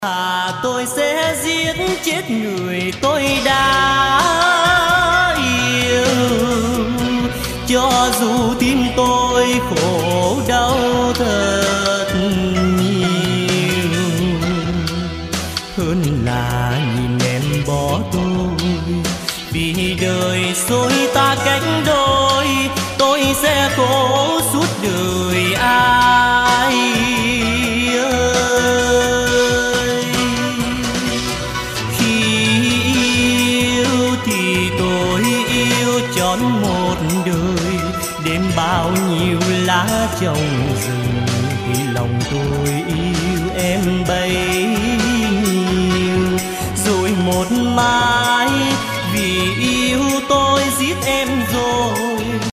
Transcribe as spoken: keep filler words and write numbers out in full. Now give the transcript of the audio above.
À, tôi sẽ giết chết người tôi đã yêu, cho dù tim tôi khổ đau thật nhiều. Hơn là nhìn em bỏ tôi, vì đời xôi ta cách đôi, tôi sẽ khổ suốt đời ai ơi. Khi yêu thì tôi yêu trọn một đời, đêm bao nhiêu lá trong rừng thì lòng tôi yêu em bấy nhiêu. Rồi một mai vì yêu tôi giết em rồi